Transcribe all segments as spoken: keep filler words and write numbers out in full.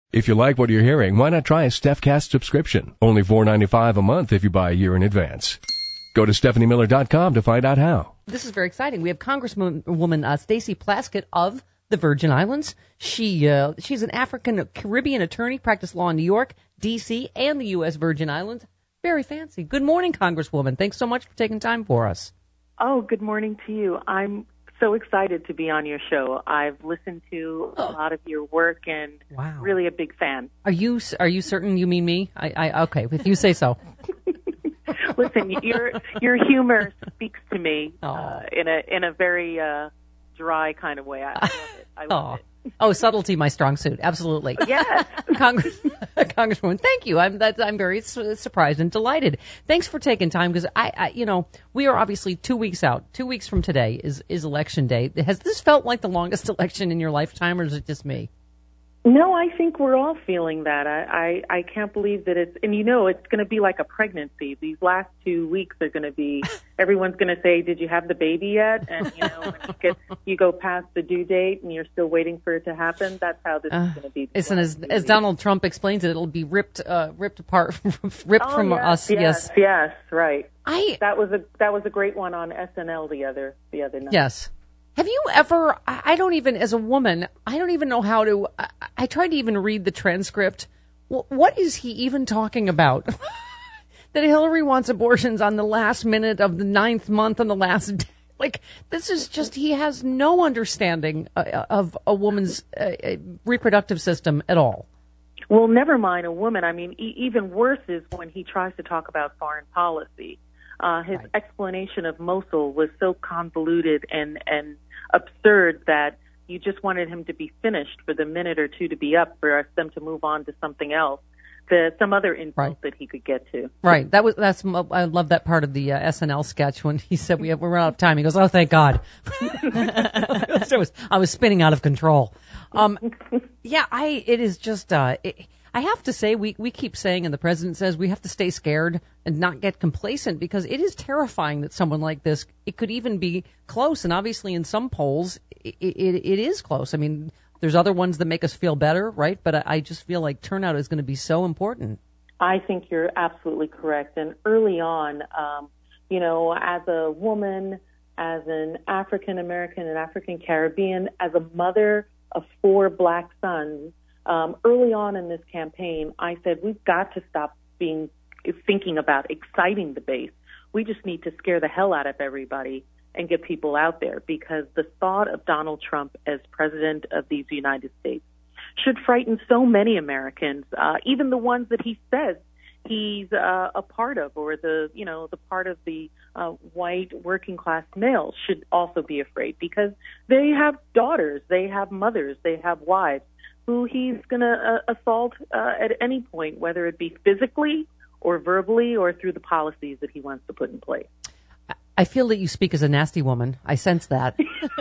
If you like what you're hearing, why not try a StephCast subscription? Only four dollars and ninety-five cents a month if you buy a year in advance. Go to Stephanie Miller dot com to find out how. This is very exciting. We have Congresswoman uh, Stacey Plaskett of the Virgin Islands. She uh, she's an African Caribbean attorney, practiced law in New York, D C, and the U S Virgin Islands. Very fancy. Good morning, Congresswoman. Thanks so much for taking time for us. Oh, good morning to you. I'm so excited to be on your show. I've listened to a lot of your work and wow. really a big fan. Are you are you certain you mean me? I, I okay, if you say so. Listen, your your humor speaks to me uh, in a in a very uh, dry kind of way. I, I love it. I love oh. it. Oh, subtlety, my strong suit. Absolutely. Yes. Congress, Congresswoman, thank you. I'm that, I'm very su- surprised and delighted. Thanks for taking time because I, I, you know, we are obviously two weeks out. Two weeks from today is, is election day. Has this felt like the longest election in your lifetime, or is it just me? No, I think we're all feeling that. I, I, I can't believe that it's, and you know, it's going to be like a pregnancy. These last two weeks are going to be, everyone's going to say, did you have the baby yet? And, you know, when you, get, you go past the due date and you're still waiting for it to happen, that's how this uh, is going to be. Isn't as, as Donald Trump explains it, it'll be ripped, uh, ripped apart, ripped oh, from yes, us. Yes, yes, yes, right. I, that was a, that was a great one on S N L the other, the other night. Yes. Have you ever, I don't even, as a woman, I don't even know how to, I, I tried to even read the transcript. Well, what is he even talking about? That Hillary wants abortions on the last minute of the ninth month on the last day. Like, this is just, he has no understanding uh, of a woman's uh, reproductive system at all. Well, never mind a woman. I mean, e- even worse is when he tries to talk about foreign policy. Uh, his right. explanation of Mosul was so convoluted and, and absurd that you just wanted him to be finished for the minute or two to be up for us, them to move on to something else, to some other insult right. that he could get to. Right. That was that's I love that part of the uh, S N L sketch when he said we have, we're out of time. He goes, "Oh, thank God." I was I was spinning out of control. Um, yeah, I it is just. Uh, it, I have to say, we, we keep saying, and the president says, we have to stay scared and not get complacent because it is terrifying that someone like this, it could even be close. And obviously in some polls, it, it, it is close. I mean, there's other ones that make us feel better, right? But I, I just feel like turnout is going to be so important. I think you're absolutely correct. And early on, um, you know, as a woman, as an African American and African Caribbean, as a mother of four black sons, Um, early on in this campaign, I said we've got to stop being thinking about exciting the base. We just need to scare the hell out of everybody and get people out there because the thought of Donald Trump as president of these United States should frighten so many Americans, uh, even the ones that he says he's uh, a part of, or the you know the part of the uh, white working class males should also be afraid because they have daughters, they have mothers, they have wives who he's going to uh, assault uh, at any point, whether it be physically or verbally or through the policies that he wants to put in place. I feel that you speak as a nasty woman. I sense that.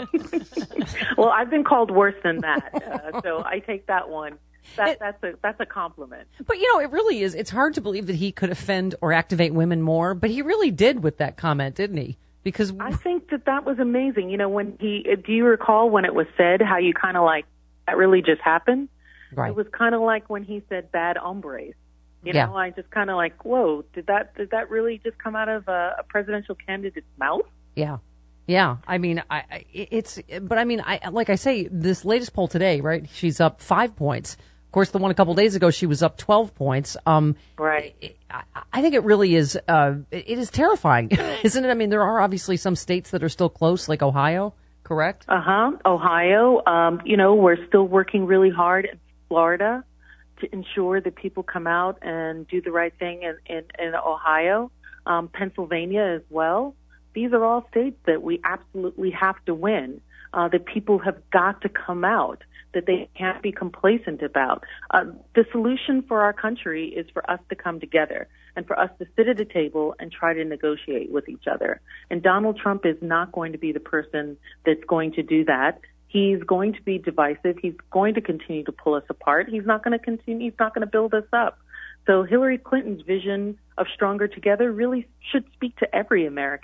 Well, I've been called worse than that, uh, so I take that one. That, it, that's a that's a compliment. But, you know, it really is. It's hard to believe that he could offend or activate women more, but he really did with that comment, didn't he? Because I think that that was amazing. You know, when he, do you recall when it was said how you kind of like, that really just happened? Right. It was kind of like when he said bad hombres. You yeah. know, I just kind of like, whoa, did that did that really just come out of a, a presidential candidate's mouth? Yeah. Yeah. I mean, I, I it's, but I mean, I, like I say, this latest poll today, right? She's up five points. Of course, the one a couple days ago, she was up twelve points. Um, right. I, I think it really is, uh, it is terrifying, isn't it? I mean, there are obviously some states that are still close, like Ohio. Correct? Uh-huh. Ohio, um, you know, we're still working really hard in Florida to ensure that people come out and do the right thing in, in, in Ohio, um, Pennsylvania as well. These are all states that we absolutely have to win, uh, that people have got to come out, that they can't be complacent about. Uh, the solution for our country is for us to come together and for us to sit at a table and try to negotiate with each other. And Donald Trump is not going to be the person that's going to do that. He's going to be divisive. He's going to continue to pull us apart. He's not going to continue. He's not going to build us up. So Hillary Clinton's vision of Stronger Together really should speak to every American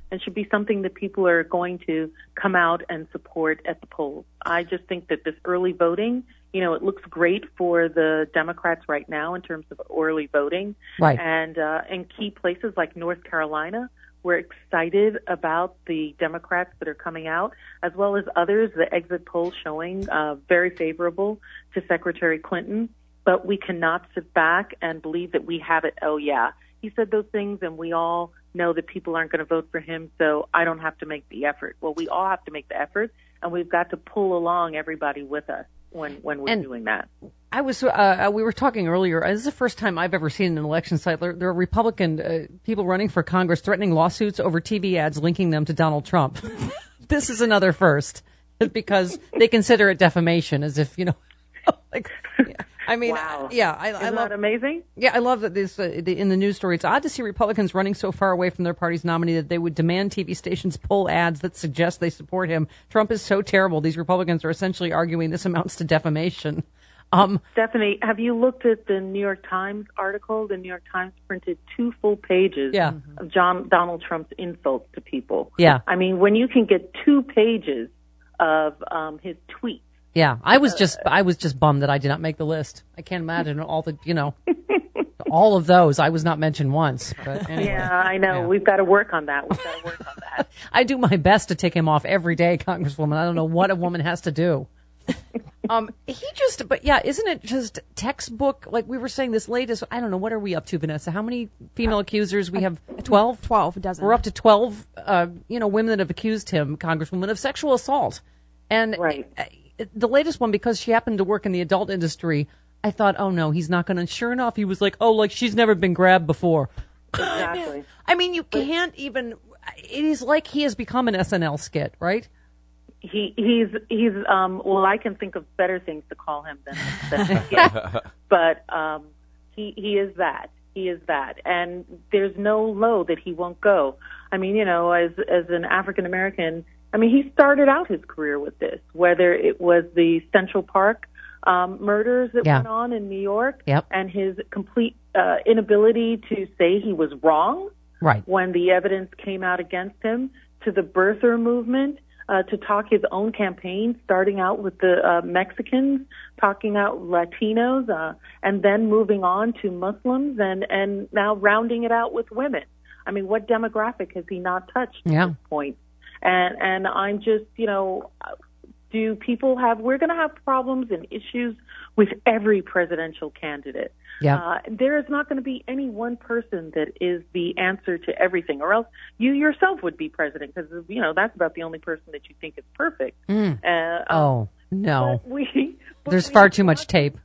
and should be something that people are going to come out and support at the polls. I just think that this early voting, you know, it looks great for the Democrats right now in terms of early voting. Right. And uh, in key places like North Carolina, we're excited about the Democrats that are coming out, as well as others, the exit polls showing uh, very favorable to Secretary Clinton. But we cannot sit back and believe that we have it. Oh, yeah, he said those things, and we all know that people aren't going to vote for him, so I don't have to make the effort. Well, we all have to make the effort, and we've got to pull along everybody with us when, when we're and doing that. I was, uh, we were talking earlier, this is the first time I've ever seen an election site. There, there are Republican uh, people running for Congress threatening lawsuits over T V ads linking them to Donald Trump. This is another first, because they consider it defamation, as if, you know, like, yeah. I mean, wow. yeah, I, Isn't I love that amazing? Yeah, I love that this uh, the, in the news story. It's odd to see Republicans running so far away from their party's nominee that they would demand T V stations pull ads that suggest they support him. Trump is so terrible. These Republicans are essentially arguing this amounts to defamation. Um, Stephanie, have you looked at the New York Times article? The New York Times printed two full pages yeah. of John, Donald Trump's insults to people. Yeah. I mean, when you can get two pages of um, his tweets. Yeah, I was just I was just bummed that I did not make the list. I can't imagine all the, you know, all of those. I was not mentioned once. But anyway. Yeah, I know. Yeah. We've got to work on that. We've got to work on that. I do my best to take him off every day, Congresswoman. I don't know what a woman has to do. Um, he just, but yeah, isn't it just textbook? Like we were saying, this latest, I don't know, what are we up to, Vanessa? How many female accusers? We have twelve? twelve, a dozen. We're up to twelve, uh, you know, women that have accused him, Congresswoman, of sexual assault. And right. uh, the latest one, because she happened to work in the adult industry, I thought, oh no, he's not going to. Sure enough, he was like, oh, like she's never been grabbed before. Exactly. I mean, you can't even, it is like he has become an S N L skit, right? He he's he's um well I can think of better things to call him than, than yeah. But um he he is that. He is that. And there's no low that he won't go. I mean, you know, as as an African American, I mean, he started out his career with this, whether it was the Central Park um murders that yeah. went on in New York yep. and his complete uh inability to say he was wrong right. when the evidence came out against him, to the birther movement. Uh, to talk his own campaign, starting out with the uh, Mexicans, talking out Latinos, uh, and then moving on to Muslims, and, and now rounding it out with women. I mean, what demographic has he not touched yeah. at this point? And and I'm just, you know, do people have? We're going to have problems and issues with every presidential candidate. Yeah. Uh, there is not going to be any one person that is the answer to everything, or else you yourself would be president, because, you know, that's about the only person that you think is perfect. Mm. Uh, oh, no. But we, but There's we far too much tape.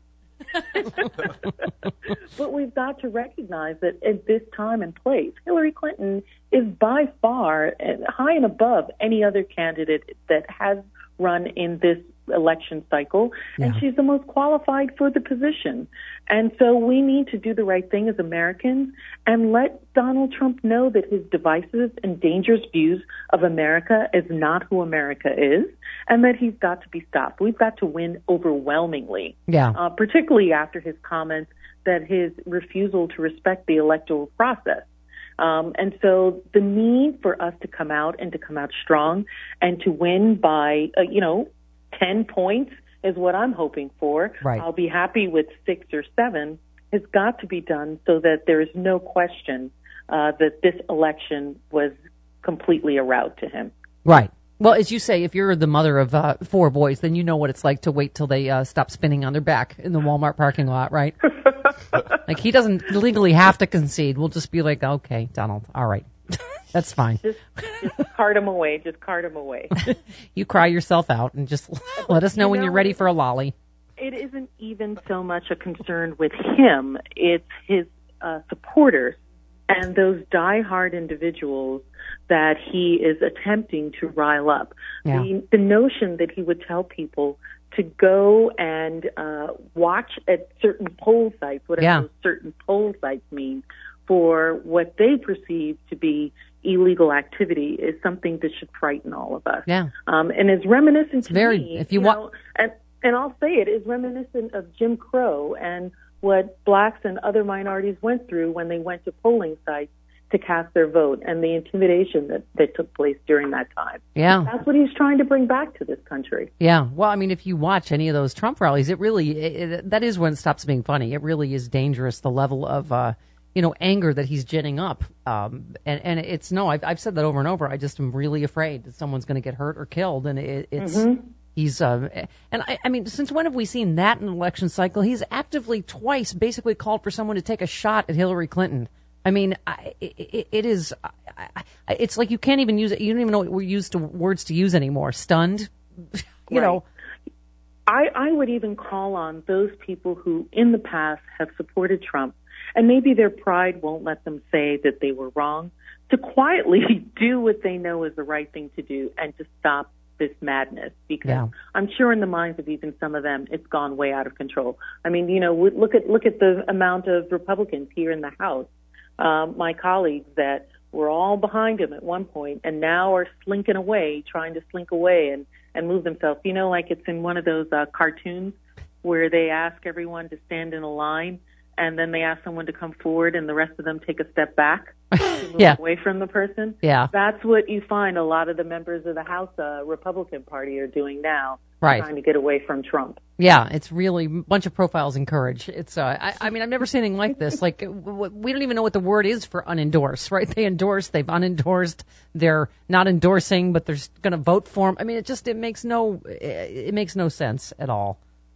But we've got to recognize that at this time and place, Hillary Clinton is by far high and above any other candidate that has run in this election cycle, and yeah. she's the most qualified for the position. And so we need to do the right thing as Americans and let Donald Trump know that his divisive and dangerous views of America is not who America is, and that he's got to be stopped. We've got to win overwhelmingly, yeah. uh, particularly after his comments that his refusal to respect the electoral process. Um, and so the need for us to come out and to come out strong and to win by, uh, you know, ten points is what I'm hoping for. Right. I'll be happy with six or seven. Has got to be done so that there is no question uh, that this election was completely a rout to him. Right. Well, as you say, if you're the mother of uh, four boys, then you know what it's like to wait till they uh, stop spinning on their back in the Walmart parking lot, right? Like, he doesn't legally have to concede. We'll just be like, okay, Donald, all right. That's fine. Just, just cart him away. Just cart him away. You cry yourself out and just let us know, you when know, you're ready for a lolly. It isn't even so much a concern with him. It's his uh, supporters and those diehard individuals that he is attempting to rile up. Yeah. The, the notion that he would tell people to go and uh, watch at certain poll sites, whatever yeah. those certain poll sites mean, for what they perceive to be illegal activity is something that should frighten all of us. Yeah. Um, and is reminiscent it's to very, me, if you, you wa- know, and, and I'll say it, is reminiscent of Jim Crow and what blacks and other minorities went through when they went to polling sites to cast their vote and the intimidation that, that took place during that time. Yeah. That's what he's trying to bring back to this country. Yeah. Well, I mean, if you watch any of those Trump rallies, it really, it, it, that is when it stops being funny. It really is dangerous, the level of, uh, you know, anger that he's ginning up. Um, and, and it's, no, I've, I've said that over and over. I just am really afraid that someone's going to get hurt or killed. And it, it's, mm-hmm. he's, uh, and I, I mean, since when have we seen that in an election cycle? He's actively twice basically called for someone to take a shot at Hillary Clinton. I mean, I, it, it is, I, I, it's like you can't even use it. You don't even know what we're used to words to use anymore. Stunned, you right. know. I, I would even call on those people who in the past have supported Trump, and maybe their pride won't let them say that they were wrong, to quietly do what they know is the right thing to do and to stop this madness, because yeah. I'm sure in the minds of even some of them, it's gone way out of control. I mean, you know, look at, look at the amount of Republicans here in the House. Um, my colleagues that were all behind him at one point and now are slinking away, trying to slink away and, and move themselves. You know, like it's in one of those uh, cartoons where they ask everyone to stand in a line and then they ask someone to come forward and the rest of them take a step back to move yeah. away from the person. Yeah. That's what you find a lot of the members of the House uh, Republican Party are doing now. Right. Trying to get away from Trump. Yeah, it's really a bunch of profiles in courage. It's, uh, I, I mean, I've never seen anything like this. Like, w- we don't even know what the word is for unendorse, right? They endorse, they've unendorsed, they're not endorsing, but they're going to vote for him. I mean, it just, it makes no, it makes no sense at all.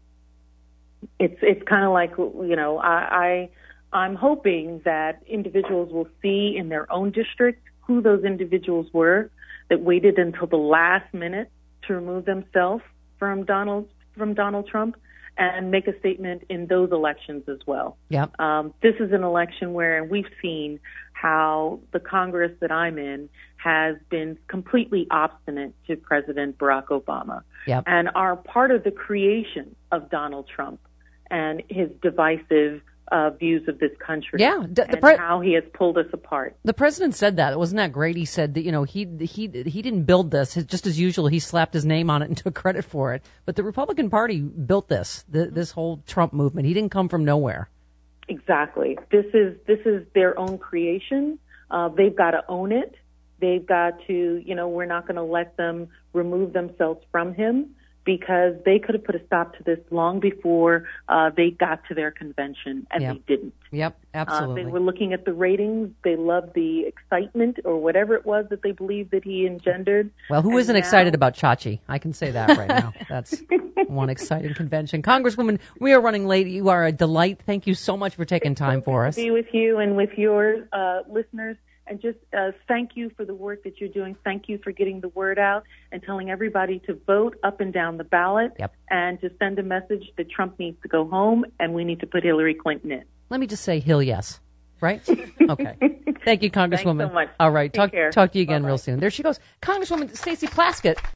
It's, it's kind of like, you know, I, I, I'm hoping that individuals will see in their own district who those individuals were that waited until the last minute to remove themselves from Donald from Donald Trump and make a statement in those elections as well. Yep. Um, this is an election where we've seen how the Congress that I'm in has been completely obstinate to President Barack Obama yep. and are part of the creation of Donald Trump and his divisive Uh, views of this country, yeah, the, the and pre- how he has pulled us apart. The president said that. Wasn't that great? He said that, you know, he he he didn't build this. Just as usual, he slapped his name on it and took credit for it. But the Republican Party built this, the, this whole Trump movement. He didn't come from nowhere. Exactly. This is this is their own creation. Uh, they've got to own it. They've got to, you know, we're not going to let them remove themselves from him, because they could have put a stop to this long before uh, they got to their convention, and yep. they didn't. Yep, absolutely. Uh, they were looking at the ratings. They loved the excitement or whatever it was that they believed that he engendered. Well, who and isn't now... excited about Chachi? I can say that right now. That's one exciting convention. Congresswoman, we are running late. You are a delight. Thank you so much for taking time for us. To be with you and with your uh, listeners. And just uh, thank you for the work that you're doing. Thank you for getting the word out and telling everybody to vote up and down the ballot yep. and to send a message that Trump needs to go home and we need to put Hillary Clinton in. Let me just say, Hill, yes. Right? Okay. Thank you, Congresswoman. Thanks so much. All right. Take Talk, care. talk to you again Bye-bye. real soon. There she goes. Congresswoman Stacey Plaskett.